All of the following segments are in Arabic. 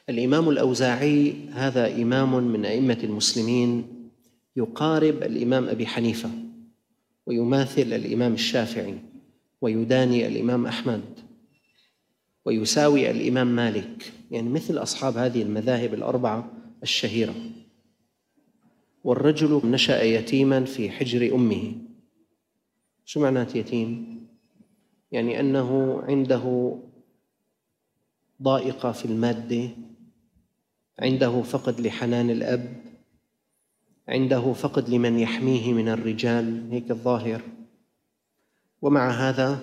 الإمام الأوزاعي هذا إمام من أئمة المسلمين، يقارب الإمام أبي حنيفة ويماثل الإمام الشافعي ويداني الإمام أحمد ويساوي الإمام مالك، يعني مثل أصحاب هذه المذاهب الأربعة الشهيرة. والرجل نشأ يتيما في حجر أمه. شو معنات يتيم؟ يعني أنه عنده ضائقة في المادة، عنده فقد لحنان الأب، عنده فقد لمن يحميه من الرجال، هيك الظاهر. ومع هذا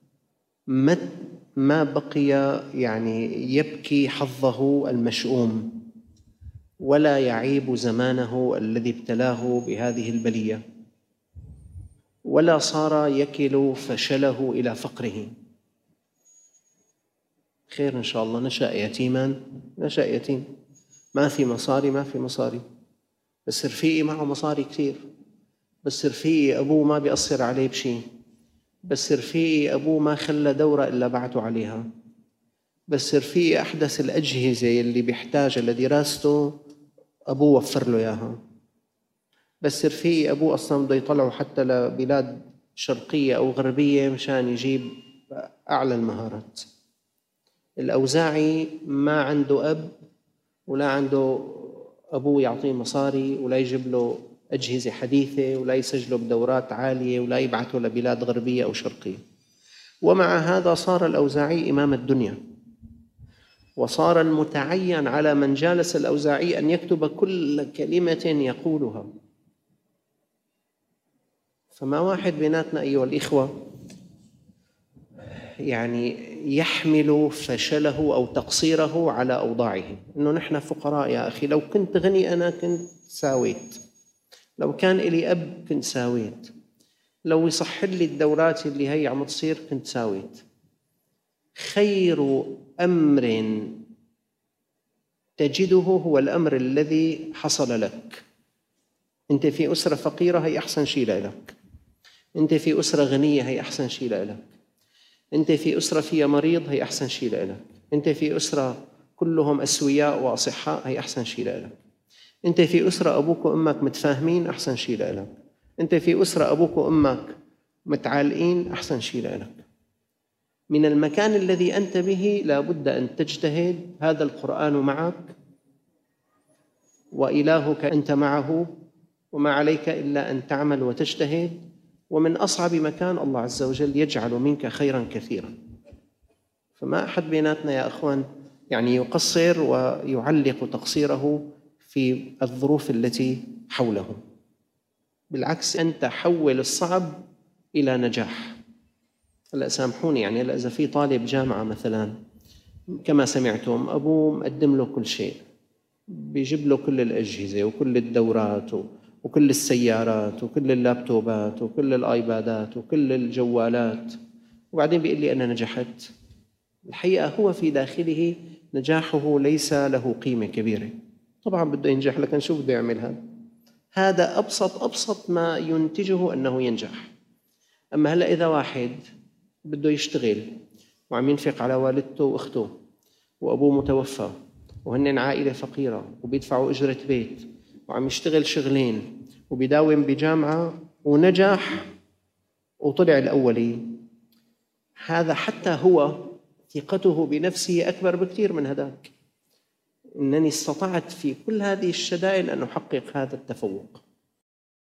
ما بقي يعني يبكي حظه المشؤوم، ولا يعيب زمانه الذي ابتلاه بهذه البلية، ولا صار يكل فشله إلى فقره. خير إن شاء الله. نشأ يتيما، نشأ يتيم، ما في مصاري، بس رفيقي معه مصاري كثير، بس رفيقي أبوه ما بيأثر عليه بشيء، بس رفيقي أبوه ما خلى دورة إلا بعته عليها، بس رفيقي أحدث الأجهزة اللي بيحتاجها لدراسته أبوه وفر له إياها، بس رفيقي أبوه أصلا بده يطلعه حتى لبلاد شرقية أو غربية مشان يجيب أعلى المهارات. الأوزاعي ما عنده أب، ولا عنده أبوه يعطيه مصاري، ولا يجيب له أجهزة حديثة، ولا يسجله بدورات عالية، ولا يبعثه لبلاد غربية أو شرقية. ومع هذا صار الأوزاعي إمام الدنيا، وصار المتعين على من جالس الأوزاعي أن يكتب كل كلمة يقولها. فما واحد بيناتنا أيها الإخوة يعني يحمل فشله أو تقصيره على أوضاعه، إنه نحن فقراء يا أخي، لو كنت غني أنا كنت ساويت، لو كان إلي أب كنت ساويت، لو يصح لي الدورات اللي هي عم تصير كنت ساويت. خير أمر تجده هو الأمر الذي حصل لك. أنت في أسرة فقيرة، هي أحسن شيء لك. أنت في أسرة غنية، هي أحسن شيء لك. أنت في أسرة فيها مريض، هي أحسن شيء لك. أنت في أسرة كلهم أسوياء وأصحاء، هي أحسن شيء لك. أنت في أسرة أبوك وأمك متفاهمين، أحسن شيء لك. أنت في أسرة أبوك وأمك متعالقين، أحسن شيء لك. من المكان الذي أنت به لا بد أن تجتهد. هذا القرآن معك، وإلهك أنت معه، وما عليك إلا أن تعمل وتجتهد. ومن أصعب مكان الله عز وجل يجعل منك خيرا كثيرا. فما أحد بيناتنا يا أخوان يعني يقصر ويعلق تقصيره في الظروف التي حوله. بالعكس، أنت حول الصعب إلى نجاح. هلا سامحوني، يعني هلا إذا في طالب جامعة مثلا كما سمعتم أبوه مقدم له كل شيء، بيجيب له كل الأجهزة وكل الدورات وكل السيارات وكل اللابتوبات وكل الآيبادات وكل الجوالات، وبعدين بيقول لي أنا نجحت. الحقيقة هو في داخله نجاحه ليس له قيمة كبيرة. طبعا بده ينجح، لكن شو بده يعمل؟ هذا أبسط ما ينتجه أنه ينجح. أما هلأ إذا واحد بده يشتغل وعم ينفق على والدته وأخته، وأبوه متوفى، وهن عائلة فقيرة، وبيدفعوا أجرة بيت، وعم يشتغل شغلين، وبيداوم بجامعة، ونجح وطلع الأولي، هذا حتى هو ثقته بنفسه أكبر بكثير من هذاك. إنني استطعت في كل هذه الشدائد أن أحقق هذا التفوق.